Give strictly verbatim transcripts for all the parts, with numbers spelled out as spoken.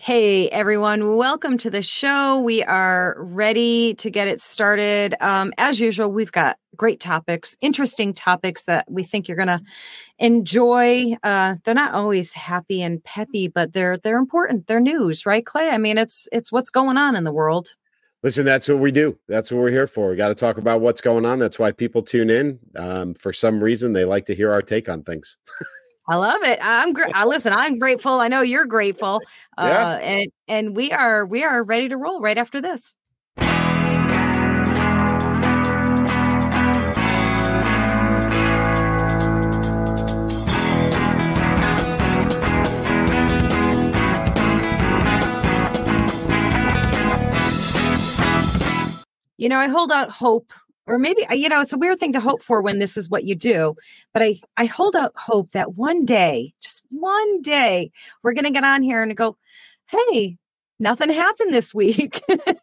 Hey, everyone. Welcome to the show. We are ready to get it started. Um, as usual, we've got great topics, interesting topics that we think you're going to enjoy. Uh, they're not always happy and peppy, but they're they're important. They're news, right, Clay? I mean, it's it's what's going on in the world. Listen, that's what we do. That's what we're here for. We got to talk about what's going on. That's why people tune in. Um, for some reason, they like to hear our take on things. I love it. I'm gr- I listen. I'm grateful. I know you're grateful. Uh, Yeah. and and we are we are ready to roll right after this. You know, I hold out hope. Or maybe, you know, it's a weird thing to hope for when this is what you do. But I, I hold out hope that one day, just one day, we're going to get on here and go, hey, nothing happened this week.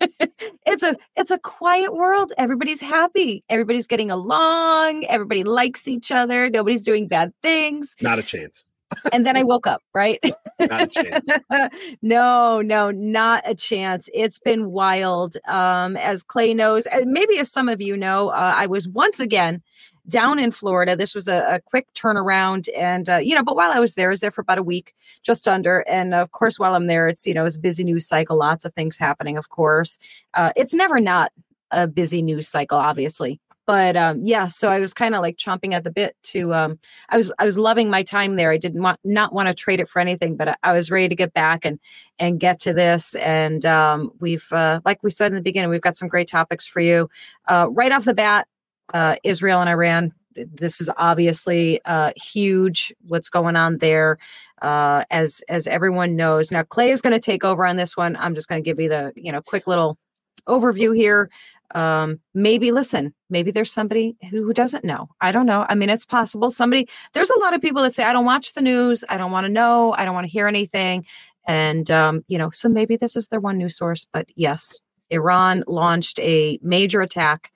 it's a it's a quiet world. Everybody's happy. Everybody's getting along. Everybody likes each other. Nobody's doing bad things. Not a chance. And then I woke up, right? Not a chance. no, no, not a chance. It's been wild. Um, as Clay knows, and maybe as some of you know, uh, I was once again down in Florida. This was a, a quick turnaround. And, uh, you know, but while I was there, I was there for about a week, just under. And of course, while I'm there, it's, you know, it's a busy news cycle, lots of things happening, of course. Uh, it's never not a busy news cycle, obviously. But um, yeah, so I was kind of like chomping at the bit to. Um, I was I was loving my time there. I did not not want to trade it for anything, but I, I was ready to get back and and get to this. And um, we've, uh, like we said in the beginning, we've got some great topics for you. Uh, right off the bat, uh, Israel and Iran. This is obviously uh, huge. What's going on there? Uh, as as everyone knows, now Clay is going to take over on this one. I'm just going to give you the you know quick little overview here. Um, maybe listen, maybe there's somebody who, who doesn't know. I don't know. I mean, it's possible. Somebody, there's a lot of people that say, I don't watch the news. I don't want to know. I don't want to hear anything. And, um, you know, so maybe this is their one news source, but yes, Iran launched a major attack.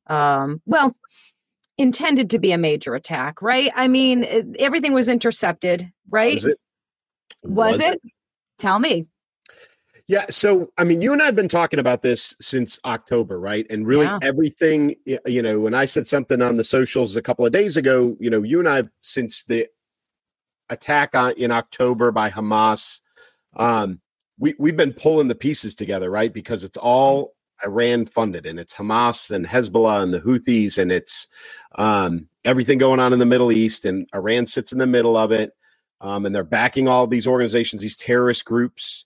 Um, well, intended to be a major attack, right? I mean, it, everything was intercepted, right? Was it? Was, was it? it? Tell me. Yeah. So, I mean, you and I have been talking about this since October, right? And really yeah. everything, you know, when I said something on the socials a couple of days ago, you know, you and I, since the attack on, in October by Hamas, um, we, we've been pulling the pieces together, right? Because it's all Iran funded, and it's Hamas and Hezbollah and the Houthis, and it's um, everything going on in the Middle East, and Iran sits in the middle of it. Um, and they're backing all of these organizations, these terrorist groups.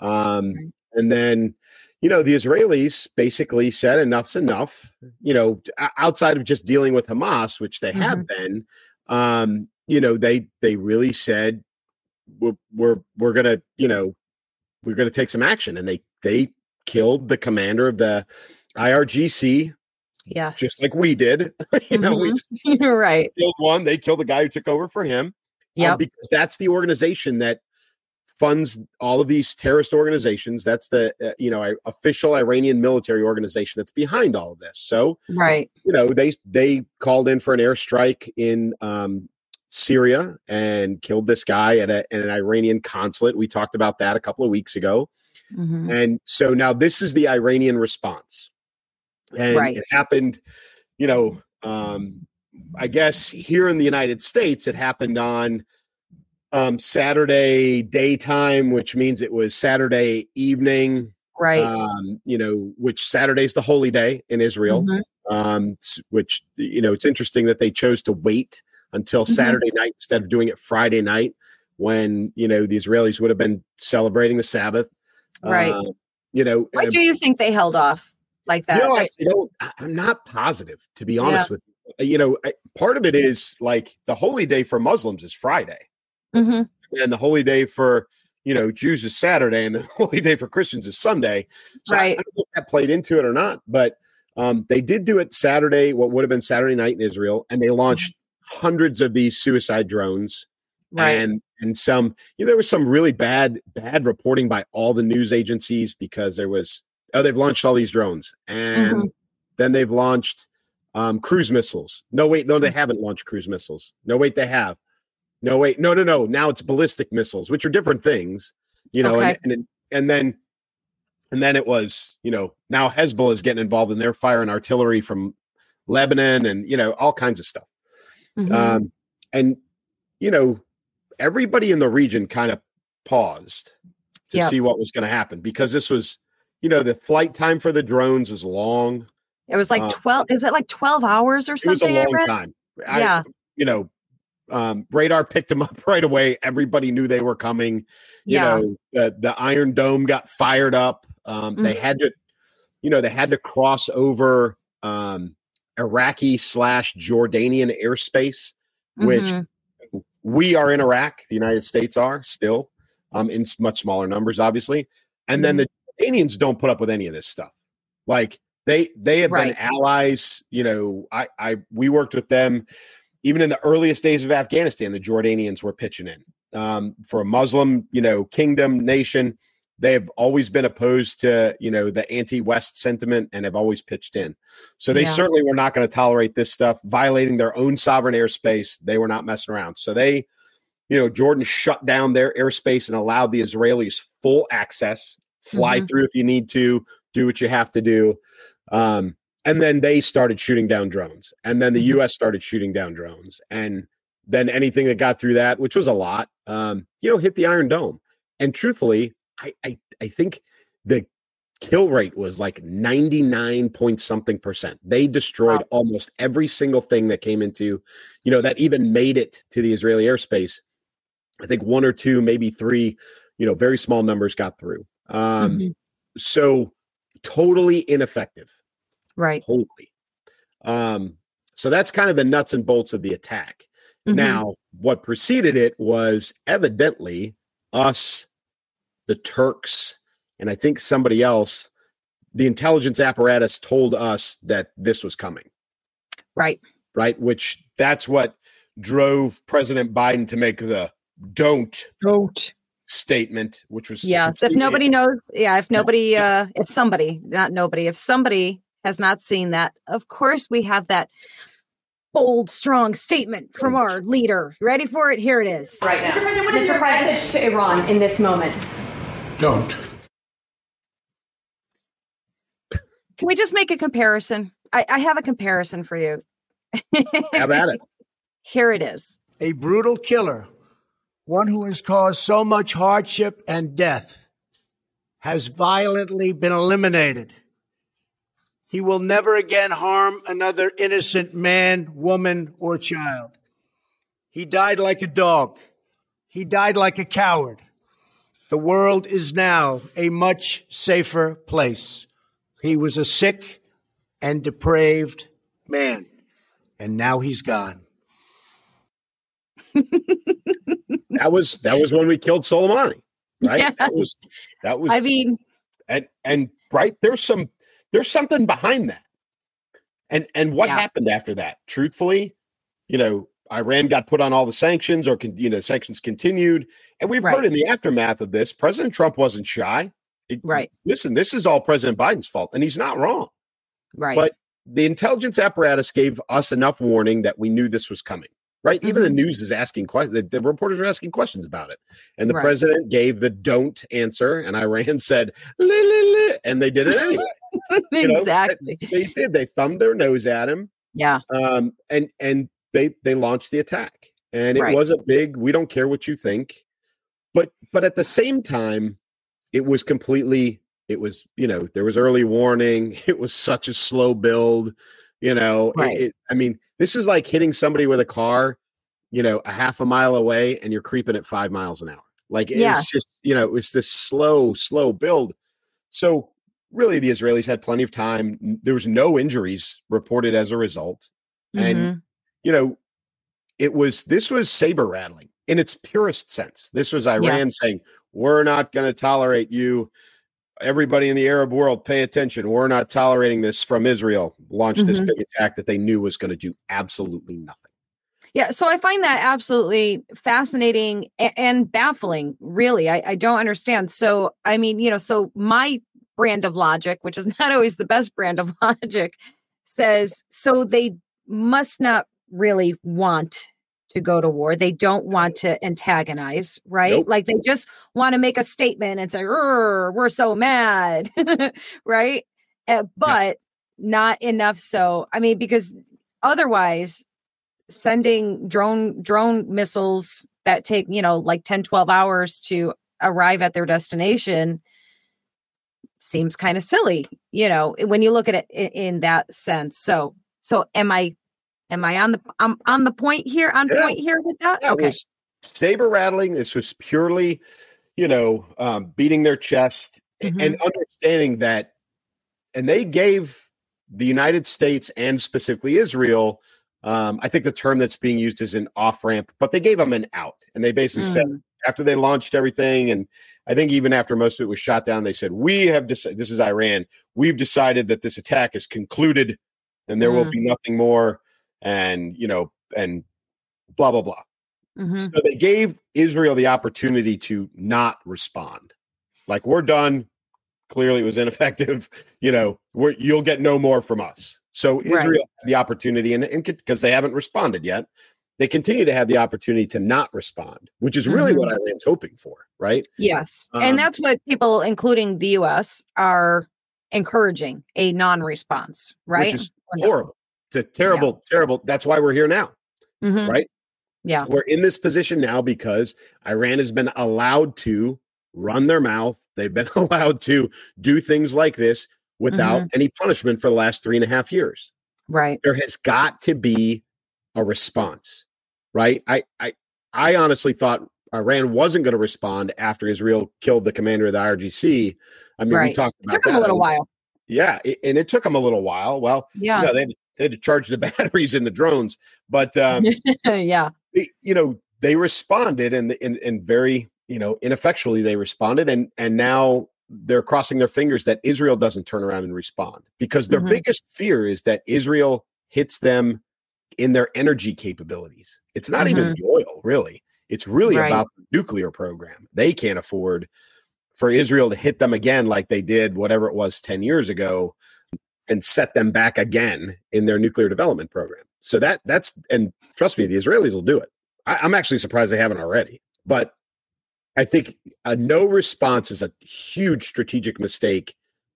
Um, and then, you know, the Israelis basically said enough's enough, you know, outside of just dealing with Hamas, which they mm-hmm. have been, um, you know, they, they really said, we're, we're, we're going to, you know, we're going to take some action. And they, they killed the commander of the I R G C. Yes. Just like we did, you know, mm-hmm. we You're right. Killed one. They killed the guy who took over for him. Yeah. Um, because that's the organization that funds all of these terrorist organizations. That's the, uh, you know, official Iranian military organization that's behind all of this. So, right. you know, they, they called in for an airstrike in um, Syria and killed this guy at, a, at an Iranian consulate. We talked about that a couple of weeks ago. Mm-hmm. And so now this is the Iranian response. And right. it happened, you know, um, I guess here in the United States, it happened on Um, Saturday daytime, which means it was Saturday evening, right? Um, you know, which Saturday's the holy day in Israel. Mm-hmm. Um, which you know, it's interesting that they chose to wait until mm-hmm. Saturday night instead of doing it Friday night, when you know the Israelis would have been celebrating the Sabbath, right? Uh, you know, why do you think they held off like that? You know, I, you know I'm not positive, to be honest yeah. with you. You know, I, part of it is like the holy day for Muslims is Friday. Mm-hmm. And the holy day for, you know, Jews is Saturday, and the holy day for Christians is Sunday. So right. I, I don't know if that played into it or not, but um, they did do it Saturday, what would have been Saturday night in Israel, and they launched mm-hmm. hundreds of these suicide drones. Right. And and some, you know, there was some really bad, bad reporting by all the news agencies because there was, oh, they've launched all these drones. And mm-hmm. then they've launched um, cruise missiles. No, wait, no, they haven't launched cruise missiles. No, wait, they have. No, wait, no, no, no. Now it's ballistic missiles, which are different things, you know, okay. and, and and then and then it was, you know, now Hezbollah is getting involved in their fire and artillery from Lebanon and, you know, all kinds of stuff. Mm-hmm. Um, and, you know, everybody in the region kind of paused to yep. see what was going to happen because this was, you know, the flight time for the drones is long. It was like uh, twelve. Is it like twelve hours or something? It was a long time. I, yeah. You know, um, radar picked them up right away. Everybody knew they were coming. You yeah. know, the, the Iron Dome got fired up. Um, mm-hmm. They had to, you know, they had to cross over um, Iraqi slash Jordanian airspace, which mm-hmm. we are in Iraq. The United States are still um, in much smaller numbers, obviously. And mm-hmm. then the Jordanians don't put up with any of this stuff. Like they they have right. been allies. You know, I I we worked with them even in the earliest days of Afghanistan. The Jordanians were pitching in um, for a Muslim, you know, kingdom nation. They have always been opposed to, you know, the anti-West sentiment and have always pitched in. So they yeah. certainly were not going to tolerate this stuff, violating their own sovereign airspace. They were not messing around. So they, you know, Jordan shut down their airspace and allowed the Israelis full access, fly mm-hmm. through if you need to, do what you have to do. Um, and then they started shooting down drones. And then the U S started shooting down drones. And then anything that got through that, which was a lot, um, you know, hit the Iron Dome. And truthfully, I, I, I think the kill rate was like ninety-nine point something percent. They destroyed wow. almost every single thing that came into, you know, that even made it to the Israeli airspace. I think one or two, maybe three, you know, very small numbers got through. Um, mm-hmm. So totally ineffective. Right. Totally. Um, so that's kind of the nuts and bolts of the attack. Mm-hmm. Now, what preceded it was evidently us, the Turks, and I think somebody else, the intelligence apparatus told us that this was coming. Right. Right. Which that's what drove President Biden to make the don't don't statement, which was yes. If nobody knows, yeah. If nobody, uh, if somebody, not nobody, if somebody has not seen that, of course we have that bold, strong statement from our leader. Ready for it? Here it is. Right now, Mister President, what is your message to Iran in this moment? Don't. Can we just make a comparison? I, I have a comparison for you. How about it? Here it is. A brutal killer, one who has caused so much hardship and death, has violently been eliminated. He will never again harm another innocent man, woman, or child. He died like a dog. He died like a coward. The world is now a much safer place. He was a sick and depraved man, and now he's gone. that was that was when we killed Soleimani, right? Yes. That was that was. I mean, and and right there's some there's something behind that, and and what yeah. happened after that? Truthfully, you know. Iran got put on all the sanctions, or you know, sanctions continued, and we've right. heard in the aftermath of this, President Trump wasn't shy. It, right. Listen, this is all President Biden's fault, and he's not wrong. Right. But the intelligence apparatus gave us enough warning that we knew this was coming. Right. Mm-hmm. Even the news is asking questions. The, the reporters are asking questions about it, and the right. president gave the "don't" answer, and Iran said "li, li, li," and they did it anyway. Exactly. You know, they, they did. They thumbed their nose at him. Yeah. Um. And and. They they launched the attack, and it right. was a big, we don't care what you think, but but at the same time, it was completely, it was, you know, there was early warning. It was such a slow build, you know, right. it, it, I mean, this is like hitting somebody with a car, you know, a half a mile away and you're creeping at five miles an hour. Like it's yeah. just, you know, it was this slow, slow build. So really the Israelis had plenty of time. There was no injuries reported as a result. Mm-hmm. And you know, it was, this was saber rattling in its purest sense. This was Iran yeah. saying, we're not going to tolerate you. Everybody in the Arab world, pay attention. We're not tolerating this from Israel. Launched mm-hmm. this big attack that they knew was going to do absolutely nothing. Yeah. So I find that absolutely fascinating and, and baffling, really. I, I don't understand. So, I mean, you know, so my brand of logic, which is not always the best brand of logic, says, so they must not really want to go to war. They don't want to antagonize, right? Nope. Like they just want to make a statement and say, we're so mad, right? Uh, but yes. Not enough so. I mean, because otherwise sending drone drone missiles that take, you know, like ten, twelve hours to arrive at their destination seems kind of silly, you know, when you look at it in, in that sense. So, so am I, am I on the, I'm on the point here, on yeah. point here with that? Yeah, okay. Saber rattling. This was purely, you know, um, beating their chest mm-hmm. and understanding that, and they gave the United States and specifically Israel, um, I think the term that's being used is an off-ramp, but they gave them an out. And they basically mm. said, after they launched everything, and I think even after most of it was shot down, they said, we have decided, this is Iran, we've decided that this attack is concluded and there mm. will be nothing more, and, you know, and blah, blah, blah. Mm-hmm. So they gave Israel the opportunity to not respond. Like, we're done. Clearly it was ineffective. You know, we're, you'll get no more from us. So Israel right. had the opportunity, and because they haven't responded yet, they continue to have the opportunity to not respond, which is really mm-hmm. what Iran's hoping for, right? Yes. Um, and that's what people, including the U S, are encouraging, a non-response, right? Which is horrible. It's a terrible, yeah. terrible. That's why we're here now, mm-hmm. right? Yeah. We're in this position now because Iran has been allowed to run their mouth. They've been allowed to do things like this without mm-hmm. any punishment for the last three and a half years. Right. There has got to be a response, right? I I, I honestly thought Iran wasn't going to respond after Israel killed the commander of the I R G C. I mean, right. we talked about it took that. them a little while. Yeah, it, and it took them a little while. Well, yeah, you know, they, had, they had to charge the batteries in the drones, but um, yeah, it, you know, they responded, and and and very, you know, ineffectually they responded, and and now they're crossing their fingers that Israel doesn't turn around and respond, because their mm-hmm. biggest fear is that Israel hits them in their energy capabilities. It's not mm-hmm. even the oil, really. It's really right. about the nuclear program. They can't afford for Israel to hit them again like they did whatever it was ten years ago and set them back again in their nuclear development program. So that that's, and trust me, the Israelis will do it. I, I'm actually surprised they haven't already. But I think a no response is a huge strategic mistake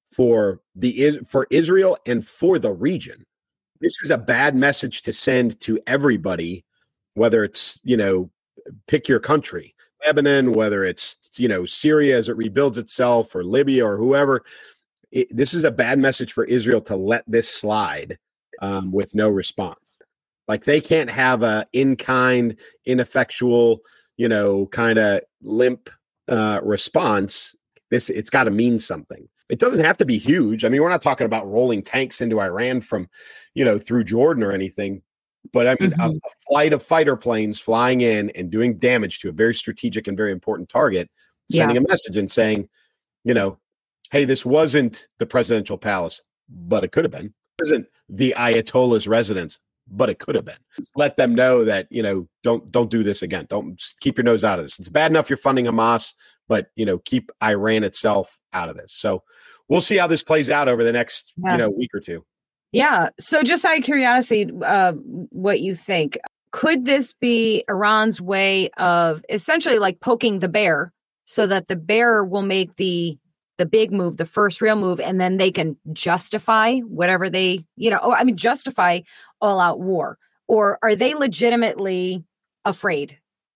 for the for Israel and for the region. This is a bad message to send to everybody, whether it's, you know, pick your country, Lebanon, whether it's, you know, Syria as it rebuilds itself, or Libya, or whoever. It, this is a bad message for Israel to let this slide um, with no response. Like, they can't have a in-kind, ineffectual, you know, kind of limp uh, response. This, it's got to mean something. It doesn't have to be huge. I mean, we're not talking about rolling tanks into Iran from, you know, through Jordan or anything. But I mean, mm-hmm. a, a flight of fighter planes flying in and doing damage to a very strategic and very important target, sending yeah. a message and saying, you know, hey, this wasn't the presidential palace, but it could have been. It wasn't the Ayatollah's residence, but it could have been. Let them know that, you know, don't don't do this again. Don't keep your nose out of this. It's bad enough you're funding Hamas, but, you know, keep Iran itself out of this. So we'll see how this plays out over the next, yeah. you know, week or two. Yeah. So just out of curiosity, uh, what you think, could this be Iran's way of essentially like poking the bear so that the bear will make the the big move, the first real move, and then they can justify whatever they, you know, or, I mean, justify all out war? Or are they legitimately afraid?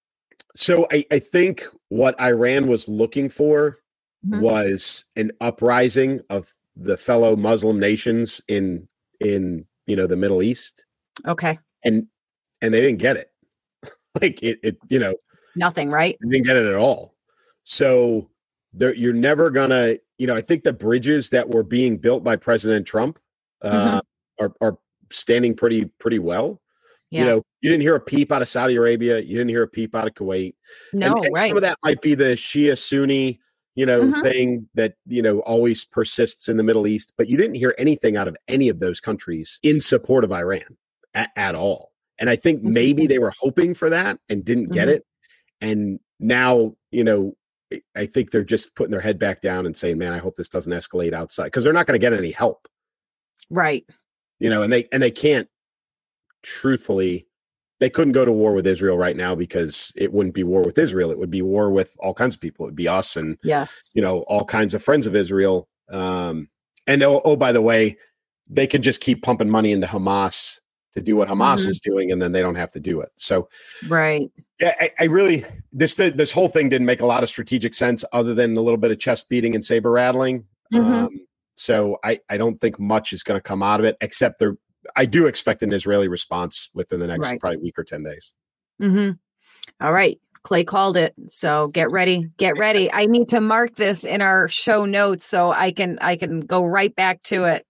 So I, I think what Iran was looking for mm-hmm. was an uprising of the fellow Muslim nations in in, you know, the Middle East. Okay. And, and they didn't get it. like it, it, you know, nothing, right? They didn't get it at all. So there, you're never gonna, you know, I think the bridges that were being built by President Trump uh, mm-hmm. are, are standing pretty, pretty well. Yeah. You know, you didn't hear a peep out of Saudi Arabia. You didn't hear a peep out of Kuwait. No, and, and right. Some of that might be the Shia Sunni, you know, mm-hmm. thing that, you know, always persists in the Middle East. But you didn't hear anything out of any of those countries in support of Iran at, at all. And I think maybe they were hoping for that and didn't get mm-hmm. it. And now, you know, I think they're just putting their head back down and saying, man, I hope this doesn't escalate outside, because they're not going to get any help. Right. You know, and they and they can't truthfully, they couldn't go to war with Israel right now because it wouldn't be war with Israel. It would be war with all kinds of people. It would be us and, yes, you know, all kinds of friends of Israel. Um, and oh, oh, by the way, they can just keep pumping money into Hamas to do what Hamas mm-hmm. is doing, and then they don't have to do it. So, right. Yeah, I, I really, this, this whole thing didn't make a lot of strategic sense other than a little bit of chest beating and saber rattling. Mm-hmm. Um, so I, I don't think much is going to come out of it, except there, I do expect an Israeli response within the next right. probably week or ten days. Mm-hmm. All right. Clay called it. So get ready, get ready. I need to mark this in our show notes so I can, I can go right back to it.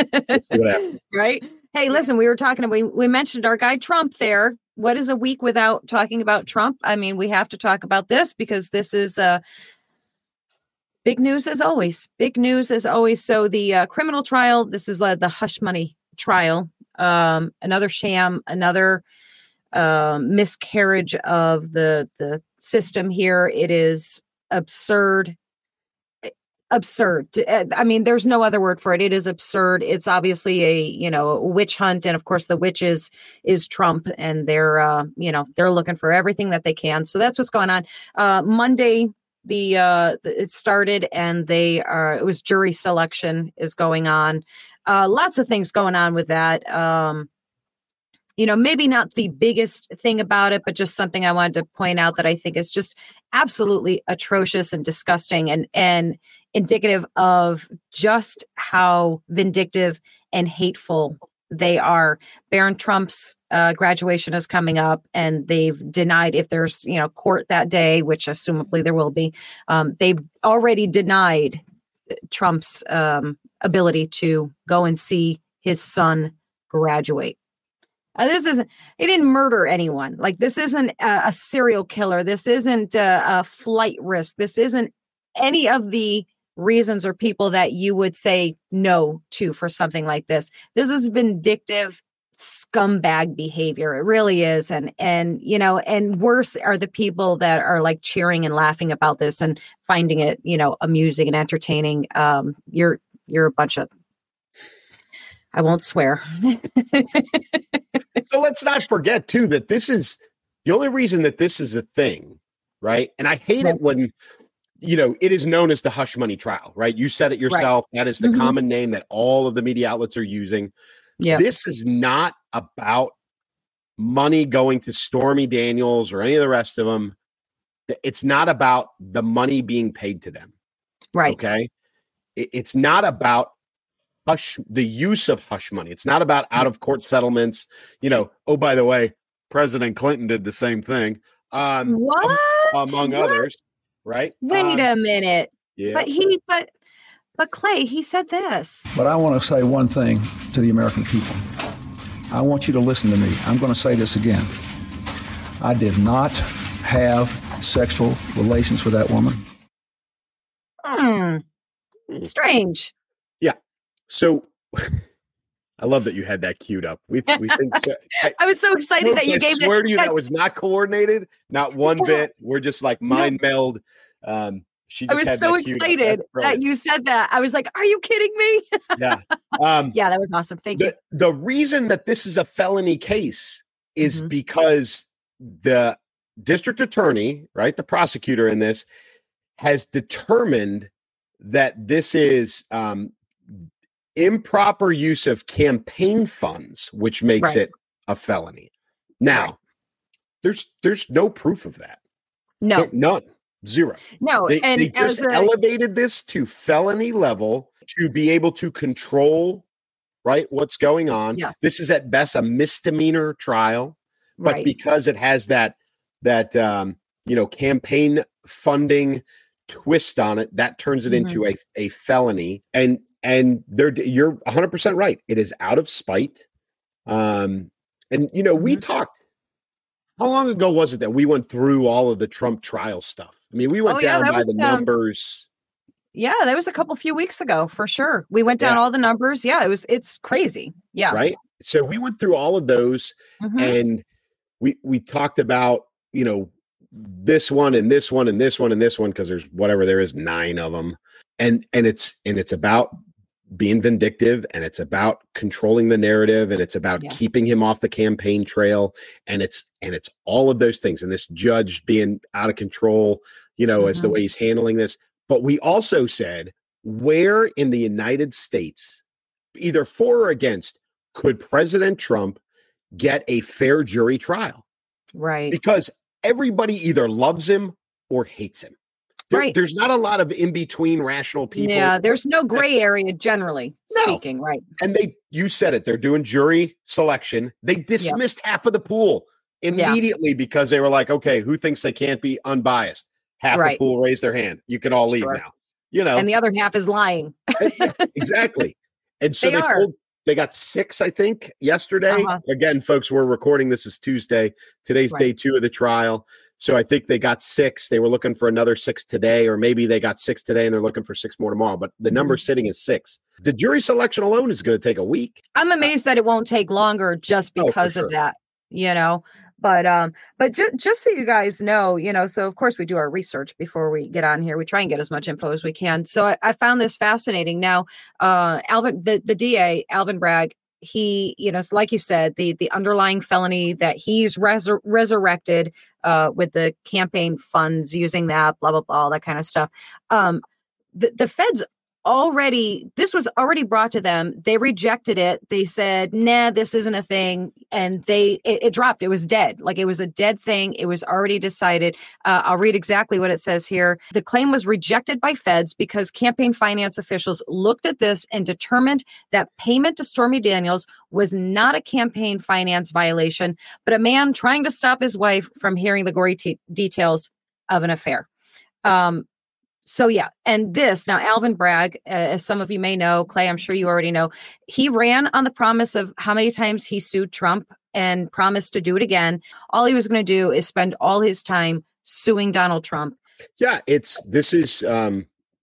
Right. Hey, listen, we were talking, we, we mentioned our guy Trump there. What is a week without talking about Trump? I mean, we have to talk about this because this is uh, big news as always. Big news as always. So the uh, criminal trial, this is uh, the hush money trial, um, another sham, another uh, miscarriage of the the system here. It is absurd. Absurd. I mean, there's no other word for it. It is absurd. It's obviously a, you know, a witch hunt. And of course, the witch is, is Trump. And they're, uh, you know, they're looking for everything that they can. So that's what's going on. Uh, Monday, the, uh, it started and they are, it was jury selection is going on. Uh, lots of things going on with that. Um, you know, maybe not the biggest thing about it, but just something I wanted to point out that I think is just absolutely atrocious and disgusting and, and indicative of just how vindictive and hateful they are. Barron Trump's uh, graduation is coming up and they've denied if there's, you know, court that day, which assumably there will be. Um, they've already denied Trump's um, ability to go and see his son graduate. Uh, this isn't, he didn't murder anyone. Like, this isn't a, a serial killer. This isn't a, a flight risk. This isn't any of the reasons or people that you would say no to for something like this. This is vindictive scumbag behavior. It really is. And, and, you know, and worse are the people that are like cheering and laughing about this and finding it, you know, amusing and entertaining. Um, you're, you're a bunch of, I won't swear. So let's not forget, too, that this is the only reason that this is a thing, right? And I hate it when, you know, it is known as the hush money trial, right? You said it yourself. Right. That is the mm-hmm. common name that all of the media outlets are using. Yeah. This is not about money going to Stormy Daniels or any of the rest of them. It's not about the money being paid to them. Right. Okay. It's not about hush, the use of hush money. It's not about out of court settlements. You know, oh, by the way, President Clinton did the same thing. Um, what? Um, among what? others, right? Wait um, a minute. Yeah. But he, but, but Clay, he said this. But I want to say one thing to the American people. I want you to listen to me. I'm going to say this again. I did not have sexual relations with that woman. Hmm. Strange. Yeah. So I love that you had that queued up. We we think so. I, I was so excited folks, that you I gave I swear it. to you, Yes. that was not coordinated, not one bit. We're just like mind no. meld. Um, she just I was had so that excited that you said that. I was like, "Are you kidding me?" Yeah, um, yeah, that was awesome. Thank the, you. The reason that this is a felony case is mm-hmm. because the district attorney, right, the prosecutor in this, has determined that this is um, improper use of campaign funds, which makes right. it a felony. Now, right. there's there's no proof of that. No, there, none, zero. No, they, and they just a, elevated this to felony level to be able to control, right, what's going on. Yes. This is at best a misdemeanor trial, but right. because it has that that um, you know campaign funding twist on it, that turns it mm-hmm. into a a felony. And and they're you're one hundred percent right. It is out of spite. Um, and you know, mm-hmm. we talked. How long ago was it that we went through all of the Trump trial stuff? I mean, we went oh, yeah, down by was, the numbers. Um, yeah, that was a couple few weeks ago for sure. We went down yeah. all the numbers. Yeah, it was. It's crazy. Yeah, right. So we went through all of those, mm-hmm. and we we talked about you know this one and this one and this one and this one because there's whatever there is nine of them, and and it's and it's about being vindictive, and it's about controlling the narrative, and it's about yeah. keeping him off the campaign trail, and it's and it's all of those things, and this judge being out of control, you know, mm-hmm. as the way he's handling this. But we also said, where in the United States, either for or against, could President Trump get a fair jury trial? Right. Because everybody either loves him or hates him. There, right. There's not a lot of in-between rational people. Yeah, there's no gray area, generally no. speaking, right? And they, you said it, they're doing jury selection. They dismissed yep. half of the pool immediately yeah. because they were like, okay, who thinks they can't be unbiased? Half right. the pool raised their hand. You can all leave sure. now. You know, and the other half is lying. yeah, exactly. And so they, they are. pulled, they got six, I think, yesterday. Uh-huh. Again, folks, we're recording. This is Tuesday. Today's right. day two of the trial. So I think they got six. They were looking for another six today, or maybe they got six today and they're looking for six more tomorrow. But the number mm-hmm. sitting is six. The jury selection alone is going to take a week. I'm amazed that it won't take longer just because oh, sure. of that, you know. But um, but ju- just so you guys know, you know, so of course we do our research before we get on here. We try and get as much info as we can. So I, I found this fascinating. Now, uh, Alvin, the, the D A, Alvin Bragg, he, you know, like you said, the the underlying felony that he's resur- resurrected uh, with the campaign funds, using that, blah, blah, blah, all that kind of stuff. Um, the, the feds already, this was already brought to them. They rejected it. They said, nah, this isn't a thing. And they, it, it dropped. It was dead. Like it was a dead thing. It was already decided. Uh, I'll read exactly what it says here. The claim was rejected by feds because campaign finance officials looked at this and determined that payment to Stormy Daniels was not a campaign finance violation, but a man trying to stop his wife from hearing the gory t- details of an affair. Um, So, yeah. And this now, Alvin Bragg, uh, as some of you may know, Clay, I'm sure you already know, he ran on the promise of how many times he sued Trump and promised to do it again. All he was going to do is spend all his time suing Donald Trump. Yeah, it's this is um,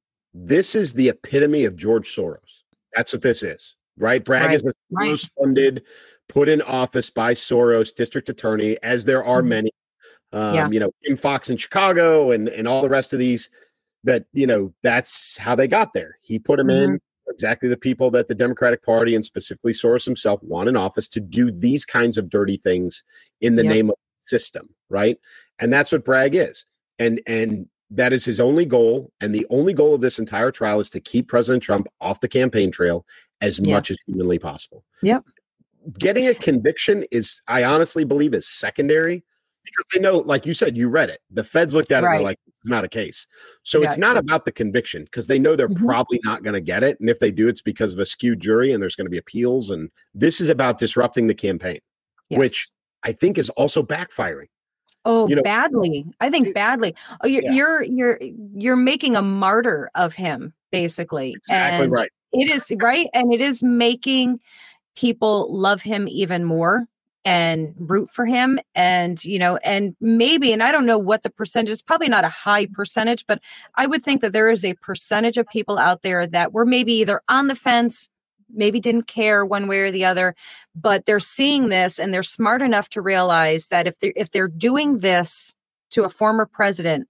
this is the epitome of George Soros. That's what this is. Right. Bragg right. is a right. Soros funded, put in office by Soros district attorney, as there are mm-hmm. many, um, yeah. you know, Kim Fox in Chicago and, and all the rest of these. That, you know, that's how they got there. He put them mm-hmm. in exactly the people that the Democratic Party and specifically Soros himself want in office to do these kinds of dirty things in the yep. name of the system. Right. And that's what Bragg is. And and that is his only goal. And the only goal of this entire trial is to keep President Trump off the campaign trail as yep. much as humanly possible. Yep. Getting a conviction is, I honestly believe, is secondary. Because they know, like you said, you read it. The feds looked at it right. and they're like, it's not a case. So yeah. it's not about the conviction because they know they're mm-hmm. probably not going to get it. And if they do, it's because of a skewed jury and there's going to be appeals. And this is about disrupting the campaign, yes. which I think is also backfiring. Oh, you know, badly. I think it, badly. Oh, you're, yeah. you're, you're, you're making a martyr of him, basically. Exactly and right. It is right. And it is making people love him even more and root for him. And, you know, and maybe, and I don't know what the percentage is, probably not a high percentage, but I would think that there is a percentage of people out there that were maybe either on the fence, maybe didn't care one way or the other, but they're seeing this and they're smart enough to realize that if they're, if they're doing this to a former president,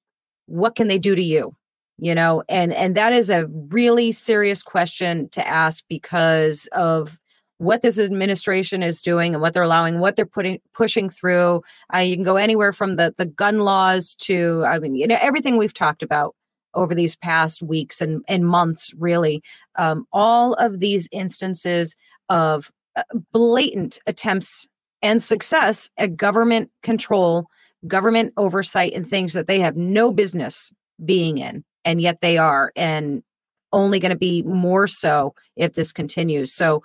what can they do to you? You know, and, and that is a really serious question to ask because of what this administration is doing and what they're allowing, what they're putting, pushing through. Uh, you can go anywhere from the, the gun laws to, I mean, you know, everything we've talked about over these past weeks and, and months, really. Um, all of these instances of uh, blatant attempts and success at government control, government oversight, and things that they have no business being in, and yet they are, and only going to be more so if this continues. So,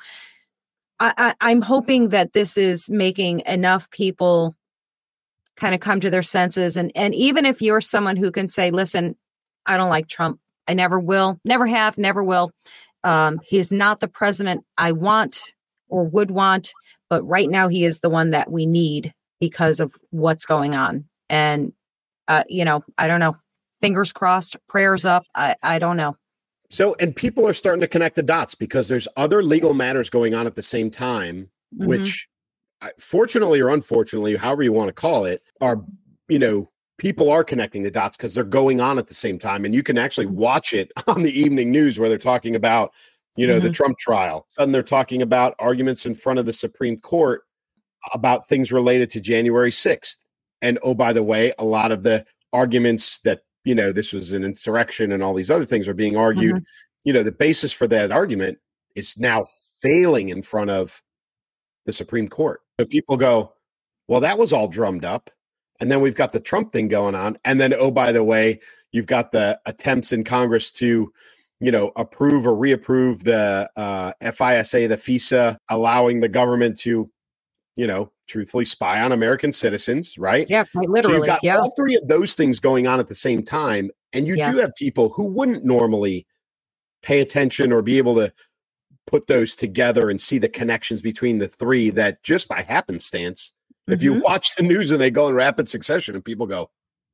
I, I'm hoping that this is making enough people kind of come to their senses. And, and even if you're someone who can say, listen, I don't like Trump. I never will, never have, never will. Um, he's not the president I want or would want. But right now he is the one that we need because of what's going on. And, uh, you know, I don't know. Fingers crossed, prayers up. I, I don't know. So, and people are starting to connect the dots because there's other legal matters going on at the same time, mm-hmm. which fortunately or unfortunately, however you want to call it, are, you know, people are connecting the dots because they're going on at the same time. And you can actually watch it on the evening news where they're talking about, you know, Mm-hmm. the Trump trial. And they're talking about arguments in front of the Supreme Court about things related to January sixth. And oh, by the way, a lot of the arguments that, you know, this was an insurrection and all these other things are being argued. Mm-hmm. You know, the basis for that argument is now failing in front of the Supreme Court. So people go, well, that was all drummed up. And then we've got the Trump thing going on. And then, oh, by the way, you've got the attempts in Congress to, you know, approve or reapprove the uh, FISA, the FISA, allowing the government to, you know, truthfully spy on American citizens, right? Yeah, quite literally. So you've got yeah. all three of those things going on at the same time. And you yeah. do have people who wouldn't normally pay attention or be able to put those together and see the connections between the three that just by happenstance, mm-hmm. if you watch the news and they go in rapid succession and people go,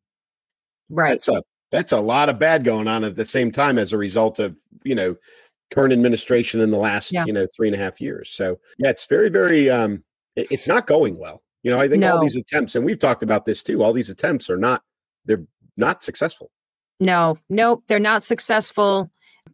right. That's a, that's a lot of bad going on at the same time as a result of, you know, current administration in the last, yeah. you know, three and a half years. So yeah, it's very, very, um, it, it's not going well. You know, I think no. all these attempts, and we've talked about this too, all these attempts are not, they're not successful. No, nope. They're not successful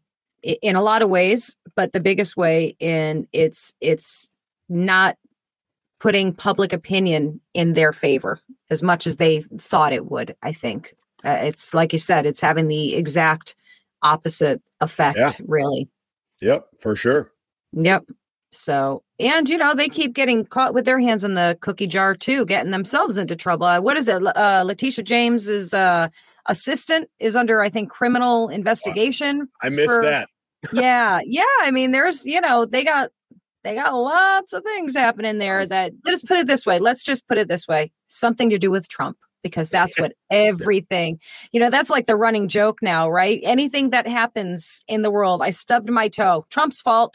in a lot of ways, but the biggest way in it's, it's not putting public opinion in their favor as much as they thought it would. I think uh, it's like you said, it's having the exact opposite effect, yeah. really. Yep, for sure. Yep. So, and you know, they keep getting caught with their hands in the cookie jar too, getting themselves into trouble. Uh, what is it? Uh, Letitia James's uh, assistant is under, I think, criminal investigation. I missed for, that. yeah. Yeah. I mean, there's, you know, they got, they got lots of things happening there that, let's put it this way. Let's just put it this way. Something to do with Trump, because that's what everything, you know, that's like the running joke now, right? Anything that happens in the world, I stubbed my toe, Trump's fault,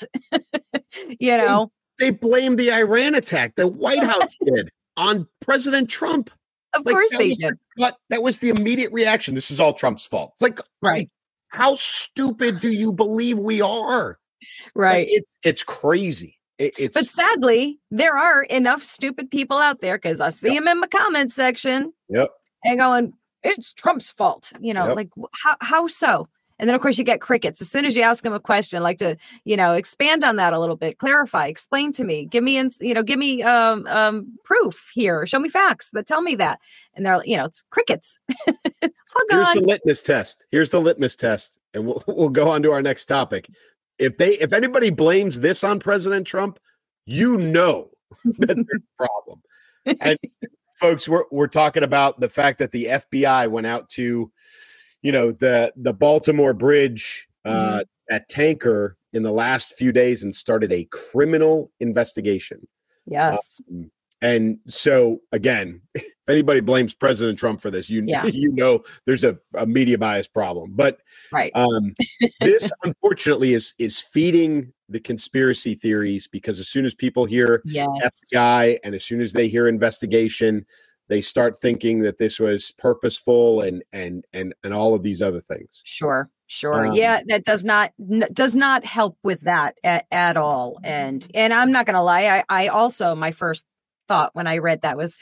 you know. They, they blame the Iran attack, the White House did, on President Trump. Of like, course they did. But that was the immediate reaction. This is all Trump's fault. Like, right. How stupid do you believe we are? Right. Like, it, it's crazy. It, it's But sadly, there are enough stupid people out there, because I see yep. them in my comment section. Yep. And going, it's Trump's fault. You know, yep. like, how how so? And then, of course, you get crickets. As soon as you ask them a question, like to, you know, expand on that a little bit, clarify, explain to me, give me, ins- you know, give me um, um, proof here, show me facts that tell me that. And they're, you know, it's crickets. Here's on. the litmus test. Here's the litmus test. And we'll, we'll go on to our next topic. If they, if anybody blames this on President Trump, you know that there's a problem. And folks, we're, we're talking about the fact that the F B I went out to, you know, the, the Baltimore Bridge uh, mm-hmm. at Tanker in the last few days and started a criminal investigation. Yes. Um, and so, again, if anybody blames President Trump for this, you, yeah. you know there's a, a media bias problem. But right. um, this, unfortunately, is is feeding the conspiracy theories, because as soon as people hear yes. F B I and as soon as they hear investigation, they start thinking that this was purposeful and and and and all of these other things. Sure, sure. Um, yeah, that does not n- does not help with that at, at all. And and I'm not going to lie. I, I also, my first thought when I read that was,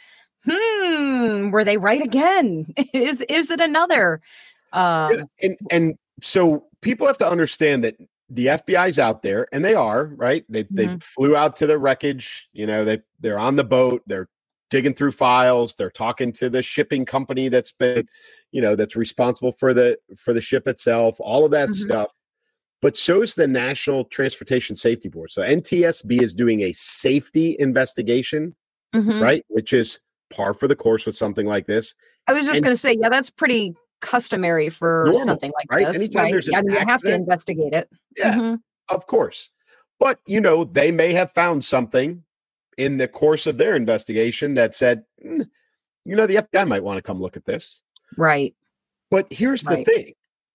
hmm, were they right again? is is it another? Um, yeah, and and so people have to understand that the F B I's out there, and they are, right? They mm-hmm. they flew out to the wreckage. You know, they they're on the boat. They're digging through files. They're talking to the shipping company that's been, you know, that's responsible for the for the ship itself. All of that mm-hmm. stuff. But so is the National Transportation Safety Board. So N T S B is doing a safety investigation, mm-hmm. right? Which is par for the course with something like this. I was just going to say, yeah, that's pretty customary for normal, something like right? this. Anytime right? there's an I mean, you accident, have to investigate it. Yeah, mm-hmm. of course. But, you know, they may have found something in the course of their investigation that said, mm, you know, the F B I might want to come look at this. Right. But here's right. the thing.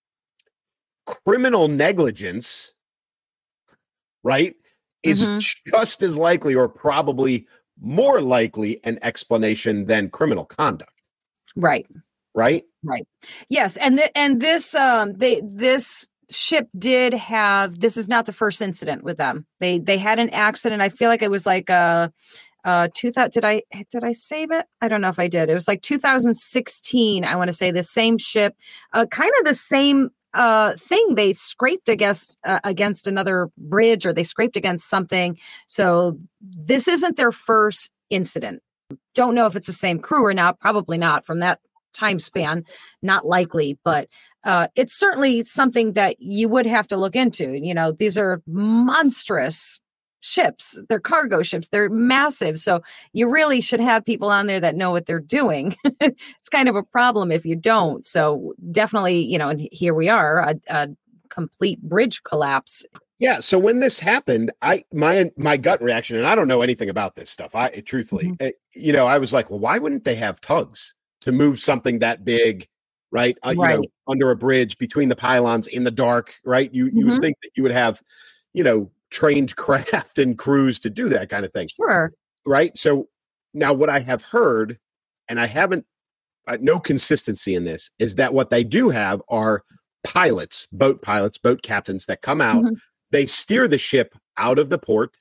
Criminal negligence, right, is mm-hmm. just as likely or probably more likely an explanation than criminal conduct. Right. Right. Right. Yes. And th- and this um they this ship did have, this is not the first incident with them. They they had an accident. I feel like it was like uh uh two thousand did I did I save it? I don't know if I did. It was like two thousand sixteen. I want to say the same ship, uh kind of the same uh, thing. They scraped against uh, against another bridge, or they scraped against something. So this isn't their first incident. Don't know if it's the same crew or not. Probably not from that time span. Not likely, but uh, it's certainly something that you would have to look into. You know, these are monstrous ships. They're cargo ships. They're massive. So you really should have people on there that know what they're doing. It's kind of a problem if you don't. So definitely, you know, and here we are, a, a complete bridge collapse. Yeah. So when this happened, I my my gut reaction, and I don't know anything about this stuff. I truthfully, mm-hmm. it, you know, I was like, well, why wouldn't they have tugs to move something that big, right? Uh, right. You know, under a bridge between the pylons in the dark, right? You you mm-hmm. would think that you would have, you know, trained craft and crews to do that kind of thing. Sure. Right. So now what I have heard, and I haven't, uh, no consistency in this, is that what they do have are pilots, boat pilots, boat captains that come out. Mm-hmm. They steer the ship out of the port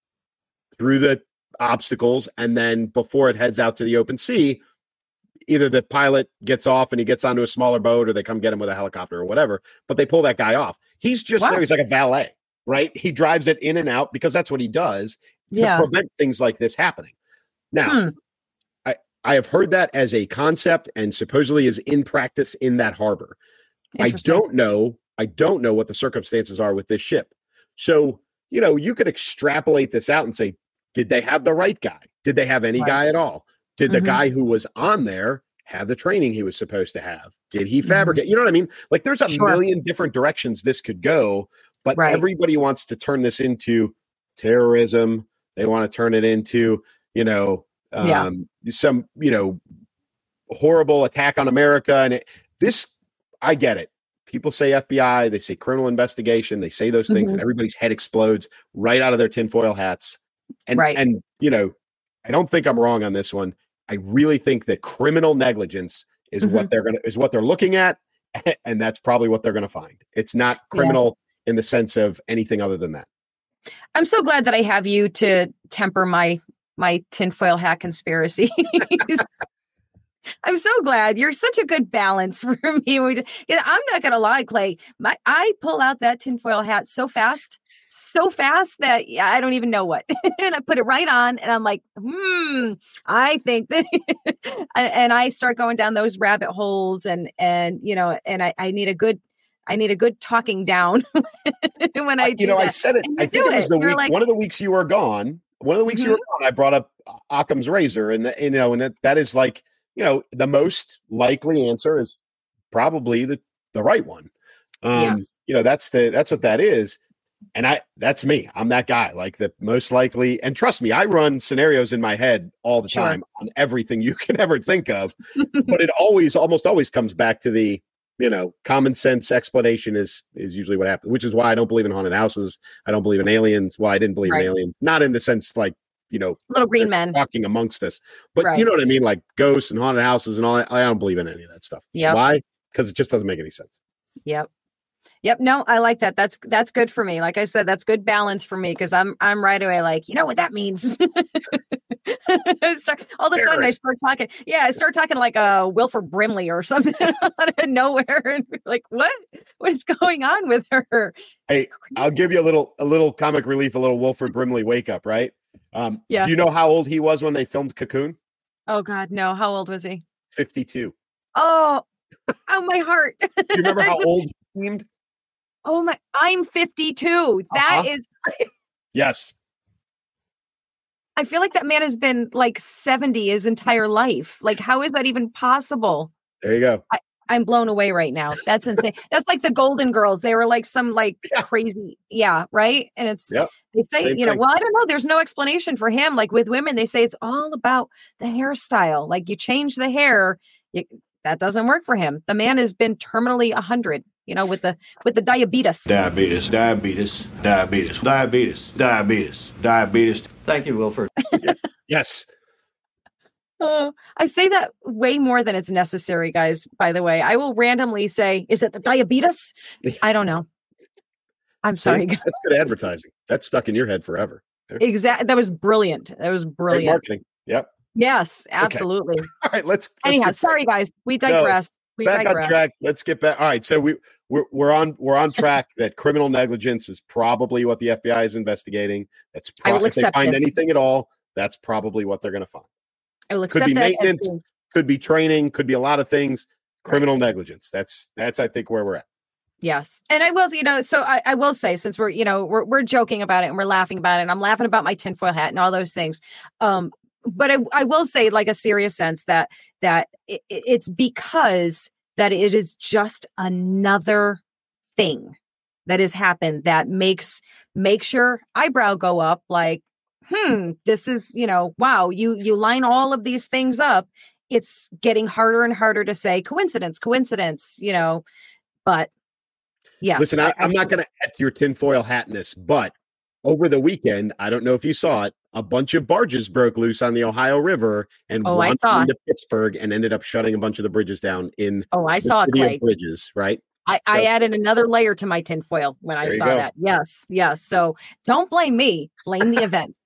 through the obstacles. And then before it heads out to the open sea, either the pilot gets off and he gets onto a smaller boat, or they come get him with a helicopter or whatever, but they pull that guy off. He's just wow. there. He's like a valet. Right? He drives it in and out because that's what he does to yeah. prevent things like this happening. Now, hmm. I, I have heard that as a concept and supposedly is in practice in that harbor. I don't know. I don't know what the circumstances are with this ship. So, you know, you could extrapolate this out and say, did they have the right guy? Did they have any right. guy at all? Did mm-hmm. the guy who was on there have the training he was supposed to have? Did he fabricate? Mm-hmm. You know what I mean? Like there's a sure. million different directions this could go. But right. everybody wants to turn this into terrorism. They want to turn it into, you know, um, yeah. some, you know, horrible attack on America. And it, this, I get it. People say F B I, they say criminal investigation, they say those things, mm-hmm. and everybody's head explodes right out of their tinfoil hats. And, right. and, you know, I don't think I'm wrong on this one. I really think that criminal negligence is mm-hmm. what they're going to, is what they're looking at. And that's probably what they're going to find. It's not criminal. Yeah. In the sense of anything other than that. I'm so glad that I have you to temper my my tinfoil hat conspiracies. I'm so glad. You're such a good balance for me. I'm not going to lie, Clay. My, I pull out that tinfoil hat so fast, so fast that yeah, I don't even know what. And I put it right on and I'm like, hmm, I think that, and I start going down those rabbit holes and, and, you know, and I, I need a good, I need a good talking down when I do You know, that. I said it. I think it was it. the You're week, like, one of the weeks you were gone. One of the weeks mm-hmm. you were gone, I brought up Occam's razor, and the, you know, and that, that is like, you know, the most likely answer is probably the the right one. Um, yes. You know, that's the that's what that is, and I that's me. I'm that guy. Like the most likely, and trust me, I run scenarios in my head all the sure. time on everything you can ever think of, but it always, almost always comes back to the, you know, common sense explanation is is usually what happens, which is why I don't believe in haunted houses. I don't believe in aliens. Well, I didn't believe right. in aliens, not in the sense like, you know, little green men walking amongst us, but right. you know what I mean? Like ghosts and haunted houses and all that. I don't believe in any of that stuff. Yeah. Why? Because it just doesn't make any sense. Yep. Yep. No, I like that. That's, that's good for me. Like I said, that's good balance for me. Cause I'm, I'm right away. Like, you know what that means? start, all of a sudden I start talking. Yeah. I start talking like a uh, Wilford Brimley or something out of nowhere. And like, what, what is going on with her? Hey, I'll give you a little, a little comic relief, a little Wilford Brimley wake up, right? Um, yeah. Do you know how old he was when they filmed Cocoon? Oh God, no. How old was he? fifty-two. Oh, oh my heart. Do you remember how old he seemed? Oh my, I'm fifty-two. That uh-huh. is. Yes. I feel like that man has been like seventy his entire life. Like, how is that even possible? There you go. I, I'm blown away right now. That's insane. That's like the Golden Girls. They were like some like yeah. crazy. Yeah. Right. And it's, yep. they say, Same you know, thing. Well, I don't know. There's no explanation for him. Like with women, they say it's all about the hairstyle. Like you change the hair. You, that doesn't work for him. The man has been terminally a hundred, you know, with the, with the diabetes. Diabetes, diabetes, diabetes, diabetes, diabetes, diabetes. Thank you, Wilford. Yes. Uh, I say that way more than it's necessary, guys, by the way. I will randomly say, is it the diabetes? I don't know. I'm sorry. See, that's good advertising. That's stuck in your head forever. Exactly. That was brilliant. That was brilliant. Great marketing. Yep. Yes, absolutely. Okay. All right. Let's, let's anyhow, sorry, guys. We digress. No, we back digress. on track. Let's get back. All right. So we, we're we're on we're on track that criminal negligence is probably what the F B I is investigating. That's pro- I will if they accept find this. anything at all, that's probably what they're going to find. I will Could accept be that. maintenance, as- could be training, could be a lot of things. Criminal negligence. That's that's I think where we're at. Yes. And I will, you know, so I, I will say, since we're, you know, we're, we're joking about it and we're laughing about it, and I'm laughing about my tinfoil hat and all those things. Um, but I, I will say, like, a serious sense that, that it, it's because that it is just another thing that has happened that makes, makes your eyebrow go up like, hmm, this is, you know, wow, you, you line all of these things up. It's getting harder and harder to say coincidence, coincidence, you know, but yes. Listen, I, I, I'm not going to add to your tinfoil hatness, but over the weekend, I don't know if you saw it, a bunch of barges broke loose on the Ohio River and Oh, I wandered saw. into Pittsburgh and ended up shutting a bunch of the bridges down in Oh, I the saw it, city Clay. of Bridges, right? I, I So- added another layer to my tinfoil when I There you saw go. that. Yes, yes. So don't blame me. Blame the events.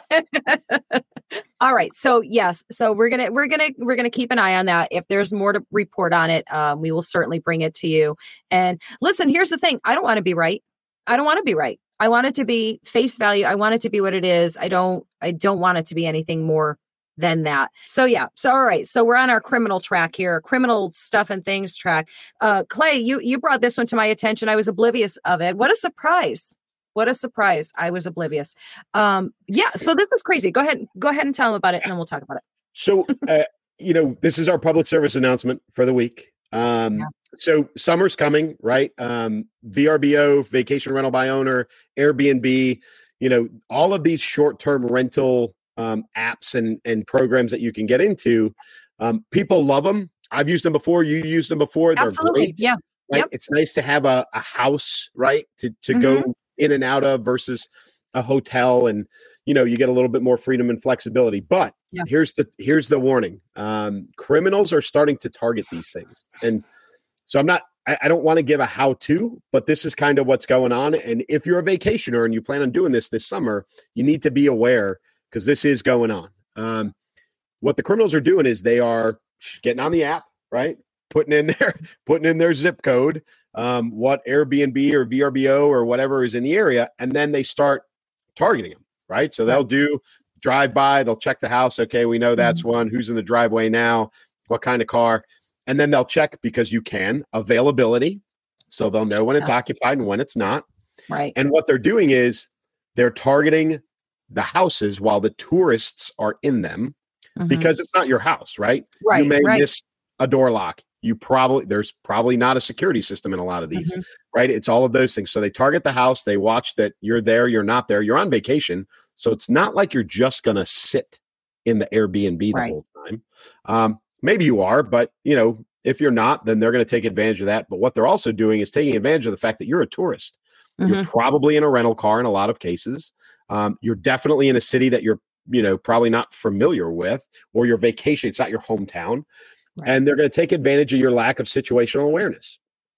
All right. So yes. So we're gonna we're gonna we're gonna keep an eye on that. If there's more to report on it, um, we will certainly bring it to you. And listen, here's the thing: I don't want to be right. I don't want to be right. I want it to be face value. I want it to be what it is. I don't. I don't want it to be anything more than that. So yeah. So all right. So we're on our criminal track here, criminal stuff and things track. Uh, Clay, you you brought this one to my attention. I was oblivious of it. What a surprise! What a surprise! I was oblivious. Um, yeah. So this is crazy. Go ahead. Go ahead and tell them about it, and then we'll talk about it. So, uh, you know, this is our public service announcement for the week. Um, Yeah. So summer's coming, right? Um, V R B O, vacation rental by owner, Airbnb, you know, all of these short-term rental um, apps and, and programs that you can get into. Um, people love them. I've used them before. You used them before. They're Absolutely. great. Yeah. Right? Yep. It's nice to have a, a house, right? To to Mhm. go in and out of versus a hotel, and you know, you get a little bit more freedom and flexibility. But Yeah. here's the here's the warning: um, criminals are starting to target these things, and so I'm not. I, I don't want to give a how-to, but this is kind of what's going on. And if you're a vacationer and you plan on doing this this summer, you need to be aware because this is going on. Um, what the criminals are doing is they are getting on the app, right? Putting in their putting in their zip code, um, what Airbnb or V R B O or whatever is in the area, and then they start targeting them, right? So they'll do drive by, they'll check the house. Okay, we know that's one. Who's in the driveway now? What kind of car? And then they'll check because you can availability, so they'll know when it's Yes. occupied and when it's not. Right. And what they're doing is they're targeting the houses while the tourists are in them Mhm. because it's not your house, right? Right, You may right. miss a door lock. You probably there's probably not a security system in a lot of these, Mhm. right? It's all of those things. So they target the house, they watch that you're there, you're not there, you're on vacation. So it's not like you're just gonna sit in the Airbnb the Right. whole time. Um, maybe you are, but you know, if you're not, then they're going to take advantage of that. But what they're also doing is taking advantage of the fact that you're a tourist. You're Mhm. probably in a rental car in a lot of cases. Um, you're definitely in a city that you're, you know, probably not familiar with, or your vacation. It's not your hometown. Right. And they're going to take advantage of your lack of situational awareness.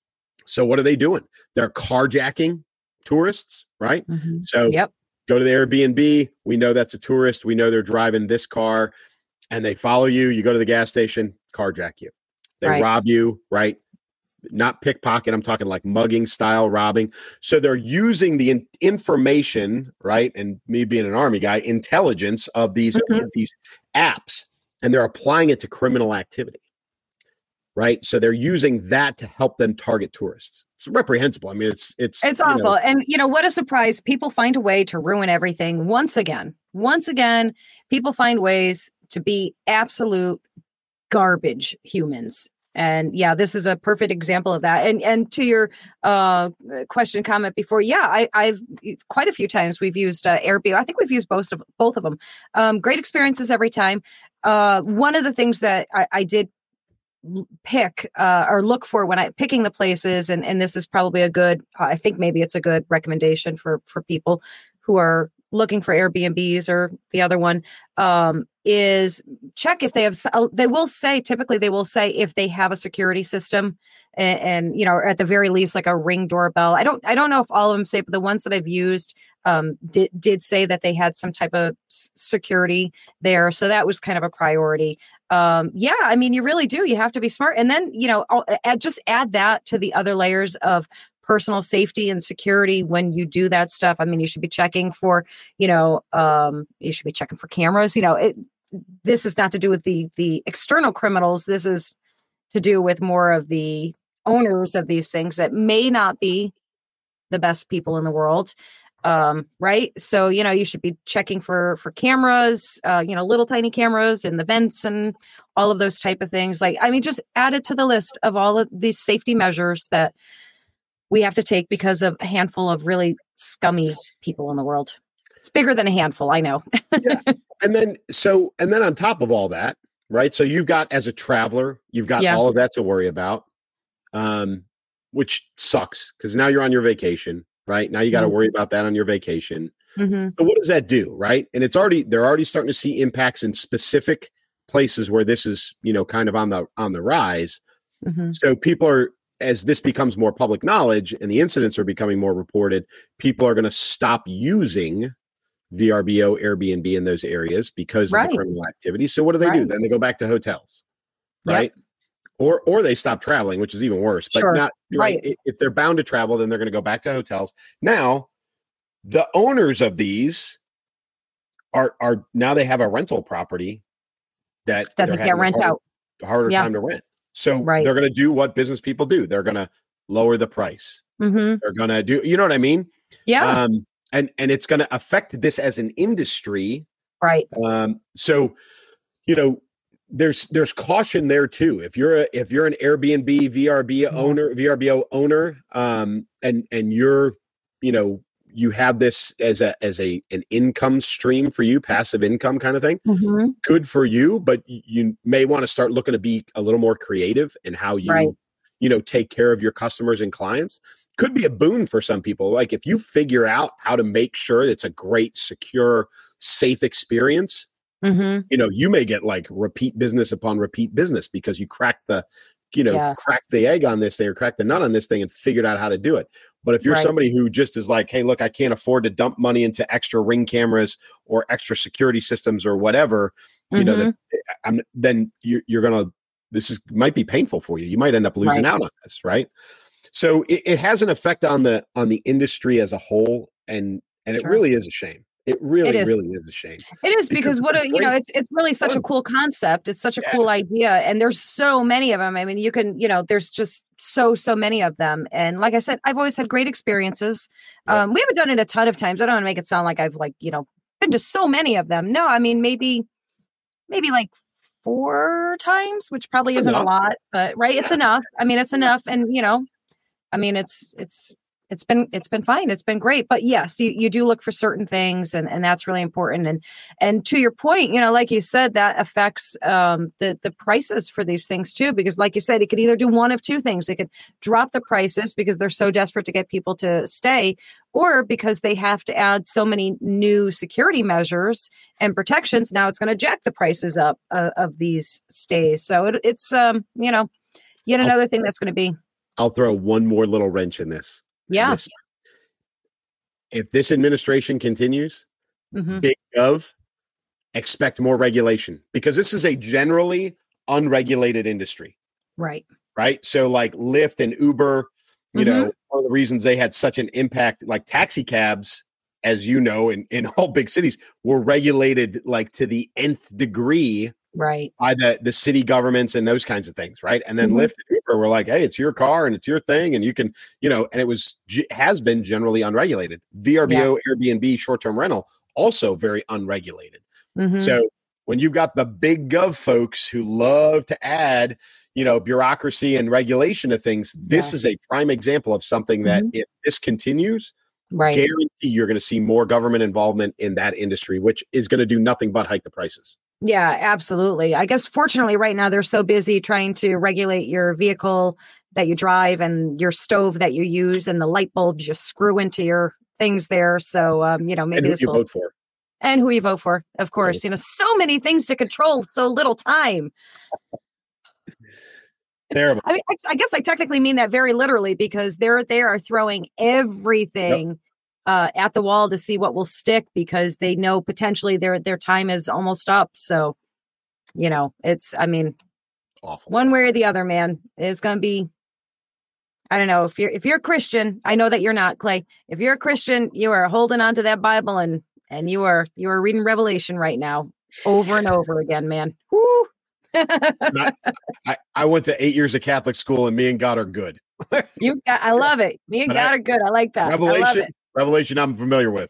So what are they doing? They're carjacking tourists, right? Mhm. So Yep. go to the Airbnb. We know that's a tourist. We know they're driving this car and they follow you. You go to the gas station, carjack you. They Right. rob you, right? Not pickpocket. I'm talking like mugging style robbing. So they're using the in- information, right? And me being an Army guy, intelligence of these, Mhm. these apps, and they're applying it to criminal activity, right? So they're using that to help them target tourists. It's reprehensible. I mean, it's, it's, It's you awful. know, And, you know, what a surprise. People find a way to ruin everything once again. Once again, people find ways to be absolute garbage humans. And yeah, this is a perfect example of that. And and to your uh, question comment before, yeah, I, I've quite a few times we've used uh, Airbnb. I think we've used both of both of them. Um, great experiences every time. Uh, one of the things that I, I did pick uh, or look for when I picking the places, and and this is probably a good. I think maybe it's a good recommendation for for people who are looking for Airbnbs or the other one, um, is check if they have, they will say, typically they will say if they have a security system and, and, you know, at the very least, like a Ring doorbell. I don't, I don't know if all of them say, but the ones that I've used um, did, did say that they had some type of s- security there. So that was kind of a priority. Um, yeah, I mean, you really do. You have to be smart. And then, you know, I'll add, just add that to the other layers of personal safety and security when you do that stuff. I mean, you should be checking for, you know, um, you should be checking for cameras. You know, it, this is not to do with the the external criminals. This is to do with more of the owners of these things that may not be the best people in the world. Um, right. So, you know, you should be checking for, for cameras, uh, you know, little tiny cameras in the vents and all of those type of things. Like, I mean, just add it to the list of all of these safety measures that we have to take because of a handful of really scummy people in the world. It's bigger than a handful, I know. Yeah. And then, so, and then on top of all that, right? So you've got, as a traveler, you've got yeah. all of that to worry about, um, which sucks because now you're on your vacation, right? Now you got to mm-hmm. worry about that on your vacation. Mm-hmm. So what does that do, right? And it's already, they're already starting to see impacts in specific places where this is, you know, kind of on the, on the rise. Mm-hmm. So people are, as this becomes more public knowledge and the incidents are becoming more reported, people are going to stop using V R B O, Airbnb in those areas because right. of the criminal activity. So what do they right. do? Then they go back to hotels, right? Yep. Or or they stop traveling, which is even worse. But sure. not right. right. If they're bound to travel, then they're going to go back to hotels. Now, the owners of these are are now they have a rental property that that they can't rent harder, out. Harder yeah. time to rent. So right. they're going to do what business people do. They're going to lower the price. Mm-hmm. They're going to do, you know what I mean? Yeah. Um, and, and it's going to affect this as an industry. Right. Um, so, you know, there's, there's caution there too. If you're a, if you're an Airbnb V R B O yes. owner, V R B O owner, um, and, and you're, you know, you have this as a, as a, an income stream for you, passive income kind of thing. Mm-hmm. Good for you, but you may want to start looking to be a little more creative in how you, right. you know, take care of your customers and clients. Could be a boon for some people. Like if you figure out how to make sure it's a great, secure, safe experience, mm-hmm. you know, you may get like repeat business upon repeat business because you cracked the, you know, yes. cracked the egg on this thing or cracked the nut on this thing and figured out how to do it. But if you're right. somebody who just is like, hey, look, I can't afford to dump money into extra Ring cameras or extra security systems or whatever, you mm-hmm. know, that, I'm, then you, you're going to, this is might be painful for you. You might end up losing right. out on this, right? So it, it has an effect on the on the industry as a whole, and and sure. it really is a shame. It really, it really is a shame. It is because, because what a, you know, it's it's really such fun. a cool concept. It's such a yeah. cool idea, and there's so many of them. I mean, you can, you know, there's just so so many of them. And like I said, I've always had great experiences. Yep. Um, we haven't done it a ton of times. I don't want to make it sound like I've like you know been to so many of them. No, I mean maybe maybe like four times, which probably it's isn't enough. a lot, but right, yeah. it's enough. I mean, it's enough, and you know. I mean, it's, it's, it's been, it's been fine. It's been great, but yes, you, you do look for certain things and, and that's really important. And, and to your point, you know, like you said, that affects um, the, the prices for these things too, because like you said, it could either do one of two things. It could drop the prices because they're so desperate to get people to stay, or because they have to add so many new security measures and protections. Now it's going to jack the prices up uh, of these stays. So it, it's, um, you know, yet another I'll- thing that's going to be. I'll throw one more little wrench in this. Yeah. This. If this administration continues, mm-hmm. big gov, expect more regulation because this is a generally unregulated industry. Right. Right. So like Lyft and Uber, you mm-hmm. know, one of the reasons they had such an impact, like taxi cabs, as you know, in, in all big cities were regulated like to the nth degree. Right. By the, the city governments and those kinds of things. Right. And then mm-hmm. Lyft and Uber were like, hey, it's your car and it's your thing. And you can, you know, and it was, has been generally unregulated. V R B O, yeah. Airbnb, short-term rental, also very unregulated. Mm-hmm. So when you've got the big gov folks who love to add, you know, bureaucracy and regulation to things, this yes. is a prime example of something that mm-hmm. if this continues, right. guarantee you're going to see more government involvement in that industry, which is going to do nothing but hike the prices. Yeah, absolutely. I guess fortunately right now they're so busy trying to regulate your vehicle that you drive and your stove that you use and the light bulbs you screw into your things there. So, um, you know, maybe and this who you will. vote for. And who you vote for, of course. You know, so many things to control, so little time. Terrible. I mean, I, I guess I technically mean that very literally because they're they are throwing everything yep. uh, at the wall to see what will stick because they know potentially their their time is almost up. So, you know, it's I mean, awful. One way or the other, man, it's going to be. I don't know if you're if you're a Christian. I know that you're not, Clay. If you're a Christian, you are holding on to that Bible and and you are you are reading Revelation right now over and over again, man. Woo. Not, I, I went to eight years of Catholic school and me and God are good. you got, I love it. Me and but God I, are good. I like that. Revelation, I love it. Revelation I'm familiar with.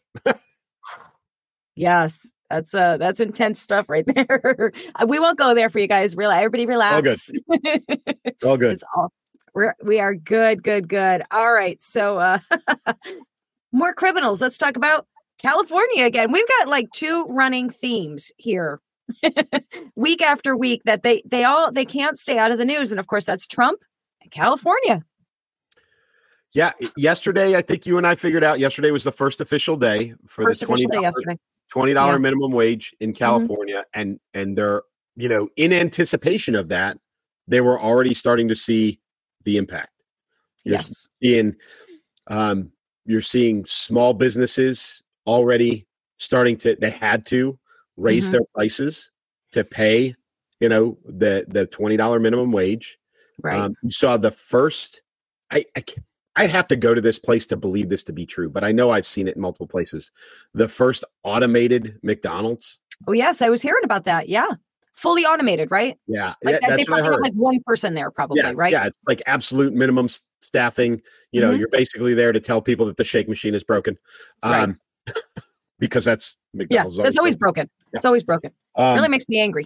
Yes. That's uh that's intense stuff right there. We won't go there for you guys. Really, everybody relax. All good. All good. It's all, we're, we are good, good, good. All right. So uh more criminals. Let's talk about California again. We've got like two running themes here week after week that they they all they can't stay out of the news. And of course, that's Trump and California. Yeah. Yesterday, I think you and I figured out yesterday was the first official day for first the twenty dollars twenty dollars yeah. minimum wage in California. Mm-hmm. And and they're, you know, in anticipation of that, they were already starting to see the impact. You're yes. Seeing, um, you're seeing small businesses already starting to, they had to raise mm-hmm. their prices to pay, you know, the, the twenty dollars minimum wage. Right. Um, you saw the first, I, I I'd have to go to this place to believe this to be true, but I know I've seen it in multiple places. The first automated McDonald's. Oh yes. I was hearing about that. Yeah. Fully automated, right? Yeah. Like, yeah they probably have like one person there probably, yeah, right? Yeah. It's like absolute minimum staffing. You know, mm-hmm. you're basically there to tell people that the shake machine is broken. Um, right. Because that's McDonald's. Yeah, it's always broken. broken. Yeah. It's always broken. Um, really makes me angry.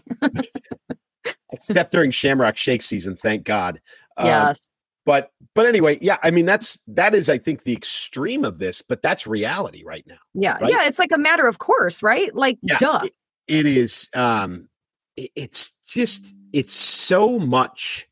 Except during Shamrock Shake season, thank God. Um, yes. But but anyway, yeah, I mean, that's that is, I think, the extreme of this, but that's reality right now. Yeah. Right? Yeah. It's like a matter of course, right? Like, yeah, duh. It, it is. Um, it, it's just it's so much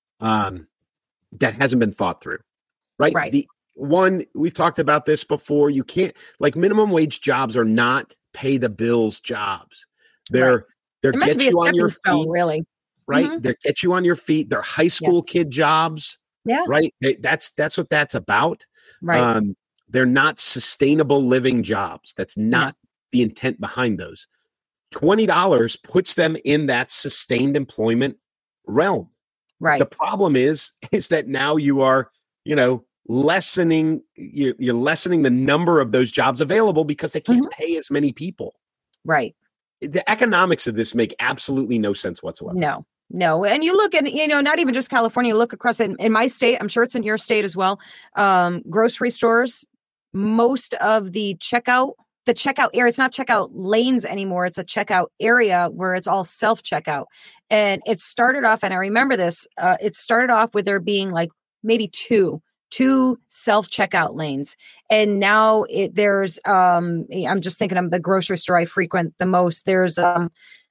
um, that hasn't been thought through. Right. Right. The one, we've talked about this before. You can't like minimum wage jobs are not pay the bills jobs. They're right. they're meant get to be you a on your stone, feet. Really. Right. Mm-hmm. They get you on your feet. They're high school yeah. kid jobs. Yeah. Right. They, that's that's what that's about. Right. Um, they're not sustainable living jobs. That's not yeah. the intent behind those. twenty dollars puts them in that sustained employment realm. Right. The problem is, is that now you are, you know, lessening, you're, you're lessening the number of those jobs available because they can't mm-hmm. pay as many people. Right. The economics of this make absolutely no sense whatsoever. No. No. And you look at, you know, not even just California, you look across in, in my state, I'm sure it's in your state as well. Um, grocery stores, most of the checkout, the checkout area, it's not checkout lanes anymore. It's a checkout area where it's all self-checkout. And it started off, and I remember this, uh, it started off with there being like maybe two, two self-checkout lanes. And now it, there's, um, I'm just thinking of the grocery store I frequent the most. There's, um,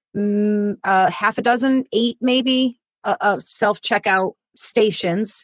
Mm, uh, half a dozen, eight maybe, uh, uh, self-checkout stations.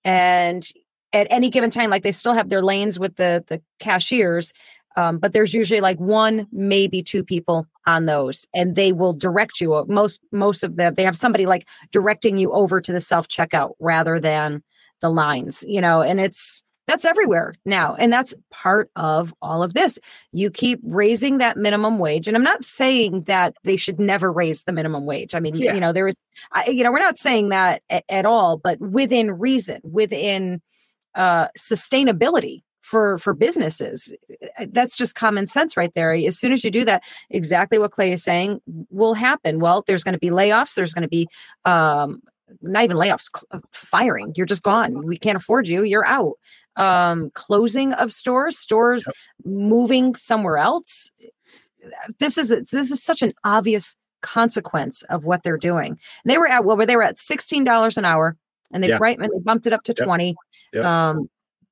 And at any given time, like they still have their lanes with the, the cashiers, um, but there's usually like one, maybe two people on those. And they will direct you. Most, most of them, they have somebody like directing you over to the self-checkout rather than the lines, you know, and it's, that's everywhere now. And that's part of all of this. You keep raising that minimum wage. And I'm not saying that they should never raise the minimum wage. I mean, yeah. you know, there is, I, you know, we're not saying that at, at all, but within reason, within uh, sustainability for, for businesses, that's just common sense right there. As soon as you do that, exactly what Clay is saying will happen. Well, there's going to be layoffs. There's going to be, um, not even layoffs, firing. You're just gone. We can't afford you. You're out. Um, closing of stores, stores yep. moving somewhere else. This is this is such an obvious consequence of what they're doing. And they were at well, they were at sixteen dollars an hour, and they yeah. right, and they bumped it up to yep. twenty. Yep. Um,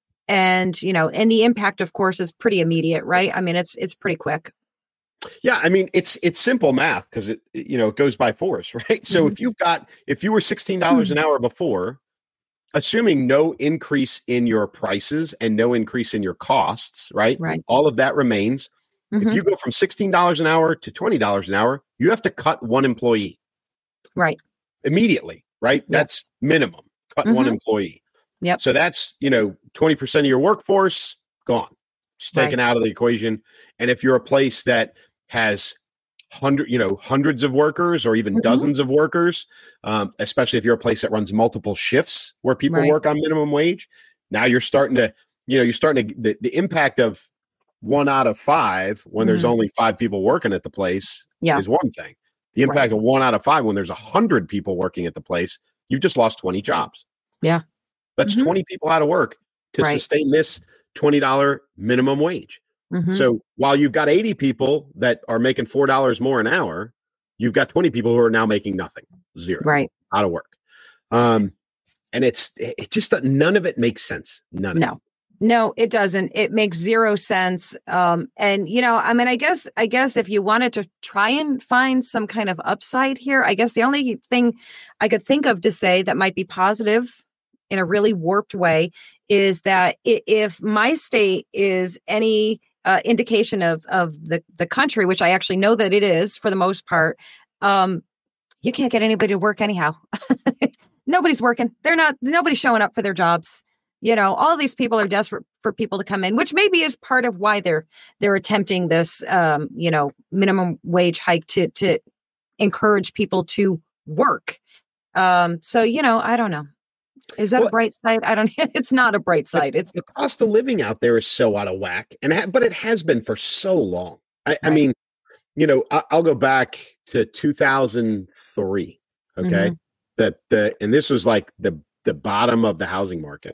and you know, and the impact, of course, is pretty immediate, right? I mean, it's it's pretty quick. Yeah, I mean, it's it's simple math because it you know it goes by force, right? So mm-hmm. if you've got if you were sixteen dollars mm-hmm. an hour before, assuming no increase in your prices and no increase in your costs, right? Right. All of that remains. Mm-hmm. If you go from sixteen dollars an hour to twenty dollars an hour, you have to cut one employee. Right. Immediately, right? Yep. That's minimum. Cut mm-hmm. one employee. Yep. So that's, you know, twenty percent of your workforce gone. It's taken right. out of the equation. And if you're a place that has hundred, you know, hundreds of workers or even mm-hmm. dozens of workers, um, especially if you're a place that runs multiple shifts where people right. work on minimum wage, now you're starting to, you know, you're starting to, the, the impact of one out of five when mm-hmm. there's only five people working at the place yeah. is one thing. The impact right. of one out of five when there's a hundred people working at the place, you've just lost twenty jobs. Yeah. That's mm-hmm. twenty people out of work to right. sustain this twenty dollars minimum wage. Mm-hmm. So while you've got eighty people that are making four dollars more an hour, you've got twenty people who are now making nothing, zero, right, out of work. Um, and it's it just none of it makes sense. None of no. it. No, it doesn't. It makes zero sense. Um, and you know, I mean, I guess, I guess if you wanted to try and find some kind of upside here, I guess the only thing I could think of to say that might be positive in a really warped way is that if my state is any Uh, indication of of the the country, which I actually know that it is for the most part, um, you can't get anybody to work anyhow. Nobody's working. They're not. Nobody's showing up for their jobs. You know, all these people are desperate for people to come in, which maybe is part of why they're they're attempting this, um, you know, minimum wage hike to to encourage people to work. Um, so you know, I don't know. Is that well, a bright side? I don't. It's not a bright side. It's the cost of living out there is so out of whack, and ha- but it has been for so long. I, right. I mean, you know, I, I'll go back to two thousand three. Okay, mm-hmm. that the and this was like the the bottom of the housing market.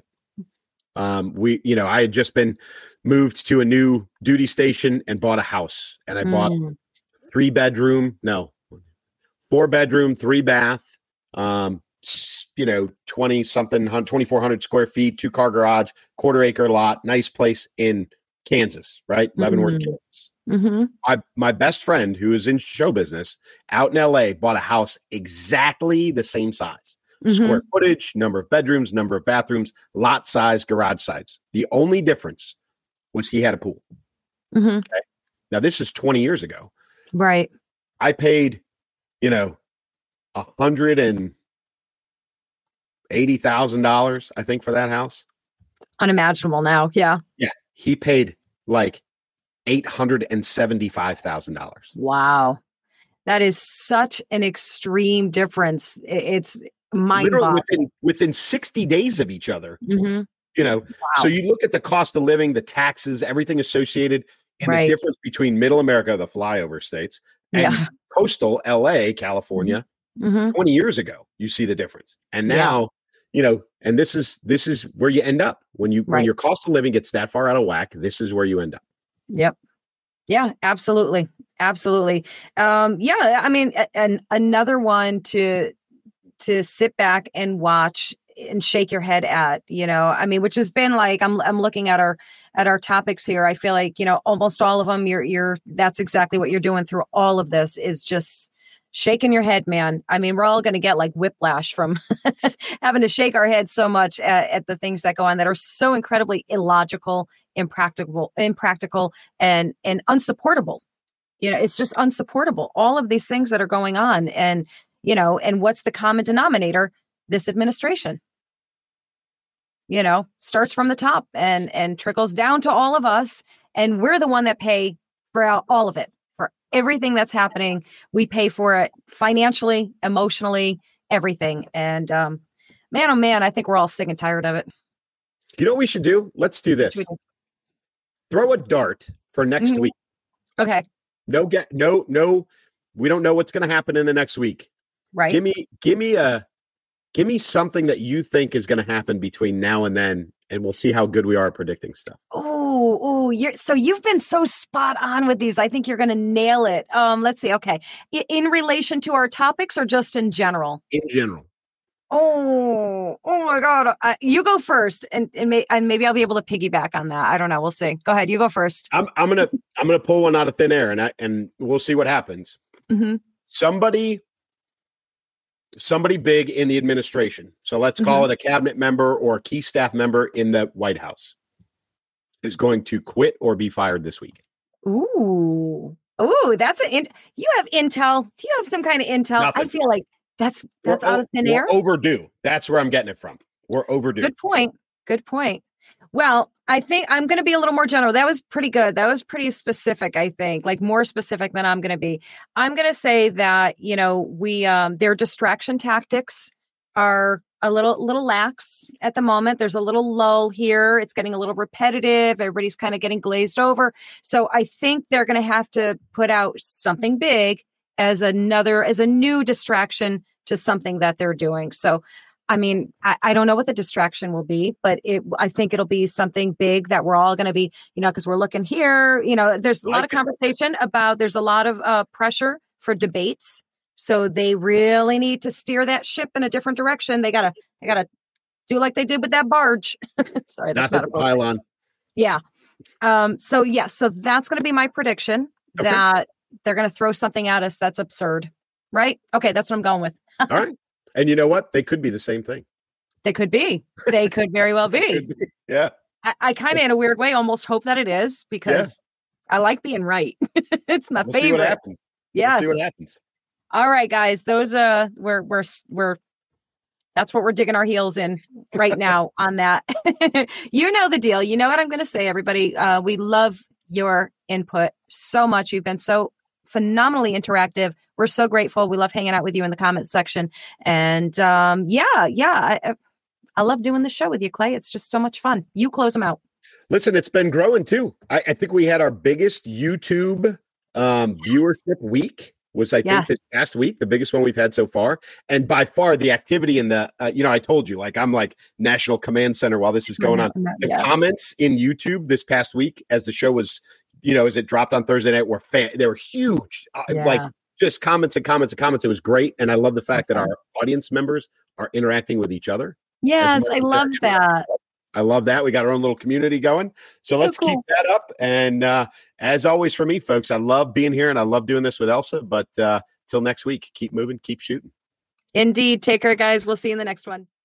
Um, we, you know, I had just been moved to a new duty station and bought a house, and I mm. bought three bedroom, no, four bedroom, three bath. Um, you know, twenty something, twenty-four hundred square feet, two car garage, quarter acre lot, nice place in Kansas, right? Mm-hmm. Leavenworth, Kansas. Mm-hmm. My, my best friend who is in show business out in L A bought a house exactly the same size, mm-hmm. square footage, number of bedrooms, number of bathrooms, lot size, garage size. The only difference was he had a pool. Mm-hmm. Okay? Now this is twenty years ago. Right. I paid, you know, a hundred and eighty thousand dollars, I think, for that house. Unimaginable now. Yeah. Yeah. He paid like eight hundred and seventy-five thousand dollars. Wow. That is such an extreme difference. It's mind-boggling. Within, within sixty days of each other. Mm-hmm. You know, wow. So you look at the cost of living, the taxes, everything associated, and right. the difference between middle America, the flyover states, and yeah. coastal L A, California, mm-hmm. twenty years ago, you see the difference. And now, yeah. you know, and this is this is where you end up when you right. when your cost of living gets that far out of whack. This is where you end up. Yep. Yeah, absolutely. Absolutely. Um, yeah. I mean, and another one to to sit back and watch and shake your head at, you know, I mean, which has been like, I'm I'm looking at our at our topics here. I feel like, you know, almost all of them, you're you're that's exactly what you're doing through all of this is just shaking your head, man. I mean, we're all going to get like whiplash from having to shake our heads so much at, at the things that go on that are so incredibly illogical, impractical, impractical, and and unsupportable. You know, it's just unsupportable. All of these things that are going on, and you know, and what's the common denominator? This administration. You know, starts from the top and and trickles down to all of us, and we're the one that pay for all of it. Everything that's happening, we pay for it financially, emotionally, everything. And um, man, oh man, I think we're all sick and tired of it. You know what we should do? Let's do this. Throw a dart for next mm-hmm. week. Okay. No get no no. We don't know what's going to happen in the next week. Right. Give me give me a give me something that you think is going to happen between now and then, and we'll see how good we are at predicting stuff. Oh, oh, you're so you've been so spot on with these. I think you're going to nail it. Um, let's see. Okay, in, in relation to our topics, or just in general? In general. Oh, oh my God! Uh, you go first, and and, may, and maybe I'll be able to piggyback on that. I don't know. We'll see. Go ahead. You go first. I'm I'm gonna I'm gonna pull one out of thin air, and I, and we'll see what happens. Mm-hmm. Somebody somebody big in the administration. So let's call mm-hmm. it a cabinet member or a key staff member in the White House is going to quit or be fired this week. Ooh. Ooh, that's an in- you have intel. Do you have some kind of intel? Nothing. I feel like that's that's we're, out of thin air. Overdue. That's where I'm getting it from. We're overdue. Good point. Good point. Well, I think I'm going to be a little more general. That was pretty good. That was pretty specific, I think, like more specific than I'm going to be. I'm going to say that, you know, we um, their distraction tactics are a little little lax at the moment. There's a little lull here. It's getting a little repetitive. Everybody's kind of getting glazed over. So I think they're going to have to put out something big as another, as a new distraction to something that they're doing. So, I mean, I, I don't know what the distraction will be, but it, I think it'll be something big that we're all going to be, you know, because we're looking here, you know, there's a lot of conversation about, there's a lot of uh, pressure for debates. So they really need to steer that ship in a different direction. They gotta, they gotta do like they did with that barge. Sorry, that's not, not a pylon. Yeah. Um. So yeah. So that's going to be my prediction okay. that they're going to throw something at us that's absurd. Right? Okay, that's what I'm going with. All right. And you know what? They could be the same thing. They could be. They could very well be. be. Yeah. I, I kind of, in a weird way, almost hope that it is because yeah. I like being right. It's my we'll favorite. See what happens. Yes. We'll see what happens. All right, guys. Those uh, we're we're we're. That's what we're digging our heels in right now on that. You know the deal. You know what I'm going to say, everybody. Uh, we love your input so much. You've been so phenomenally interactive. We're so grateful. We love hanging out with you in the comments section. And um, yeah, yeah, I, I love doing the show with you, Clay. It's just so much fun. You close them out. Listen, it's been growing too. I, I think we had our biggest YouTube um, viewership week. Was I think yes. this past week, the biggest one we've had so far. And by far the activity in the, uh, you know, I told you, like, I'm like National Command Center while this is going on. The yeah. comments in YouTube this past week as the show was, you know, as it dropped on Thursday night were fan- they were huge. Yeah. Like just comments and comments and comments. It was great. And I love the fact that our audience members are interacting with each other. Yes, I love that. I love that. We got our own little community going. So, so let's cool. keep that up. And uh, as always for me, folks, I love being here and I love doing this with Elsa. But uh, till next week, keep moving, keep shooting. Indeed. Take care, guys. We'll see you in the next one.